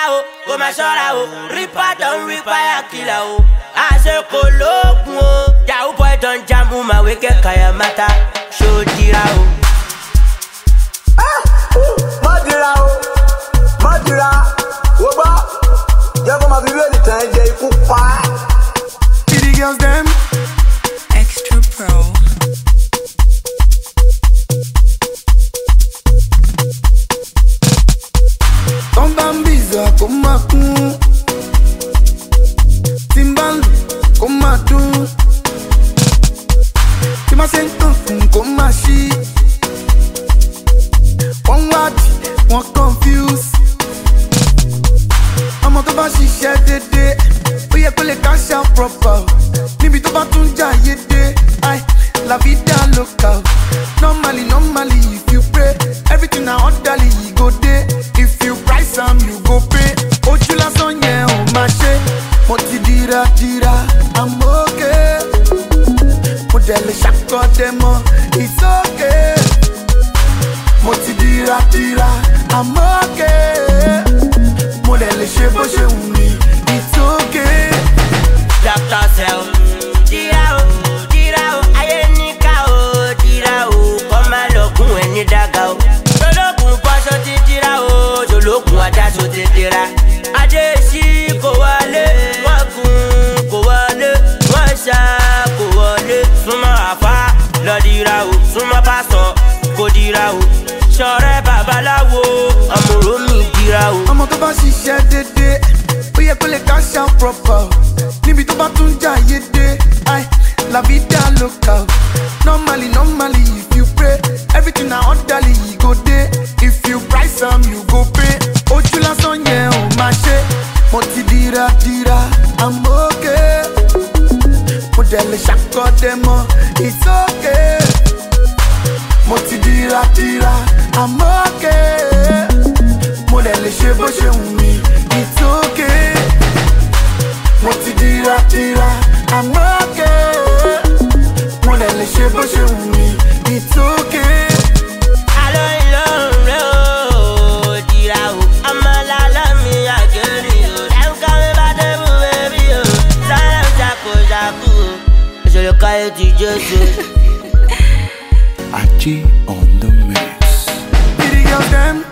o, go ma ṣọ́ra o. Reaper don require killer o. Àṣekò lóògùn o. Yahoo boy don jam woman wey get kaya mata. Ṣó dira o. Mọ́dìrà o, mọ́dìrà, wo gbọ́, jẹ́ kó máa fi bẹ́ẹ̀lì tán ẹ jẹ ikú pa. See the girls them Extra Pro. Come bambiza, come ma Timbal, come ma Tima sento, come ma shi. One what, one confused. I'm out of a shisha de. We are calling cash out proper. Nibi to batun jaye de. Aye, la vida loca. Normally, if you pray, everything I orderly go day. If you price you go pay. Ojula sonye o mache. Moti dira, I'm okay. Modele shako demo, it's okay. Moti dira, I'm okay. Modele shebo sheuni, it's okay. Doctor Sell, dira o, aye nika o, dira o, koma lokun eni daga o. Jolokun paso ti dira o, jolokun adaso ti dira. Ade si kò wọlé, wọ́n kun kò wọlé, wọ́n ṣá kò wọlé. Súnmọ́ àfá lọ dira o, súnmọ́ pásọ̀ kò dira o. Ṣọ̀rẹ́ babaláwo, ọmọ mi dira o. Ọmọ tó bá ṣiṣẹ́ dédé, ó yẹ kó lè cash out proper. Níbi tó bá tún jàyé dé, aye, la vida loca. Normally, if you pray, everything na orderly go dey. If you price you go pay. Ojú lásán yẹn ò máa ṣe. Mo ti dira, I'm okay. Mo dẹ̀ lè ṣàkọ́dẹ́mọ́, it's okay. Mo ti dira, I'm okay. Mo dẹ̀ lè ṣe bó ṣe wù mí, it's okay. Mo ti dira, I'm okay. Mo dẹ̀ lè ṣe bó ṣe wù mí, it's okay. Alo ilore o, dira o, ọmọ lala mi ageri o. Ẹ̀ka mi bá débù bébí o, sáré ṣàkóṣàkó o. Ìṣòro káyé ti Jésù. Achi on the mix. See the girls them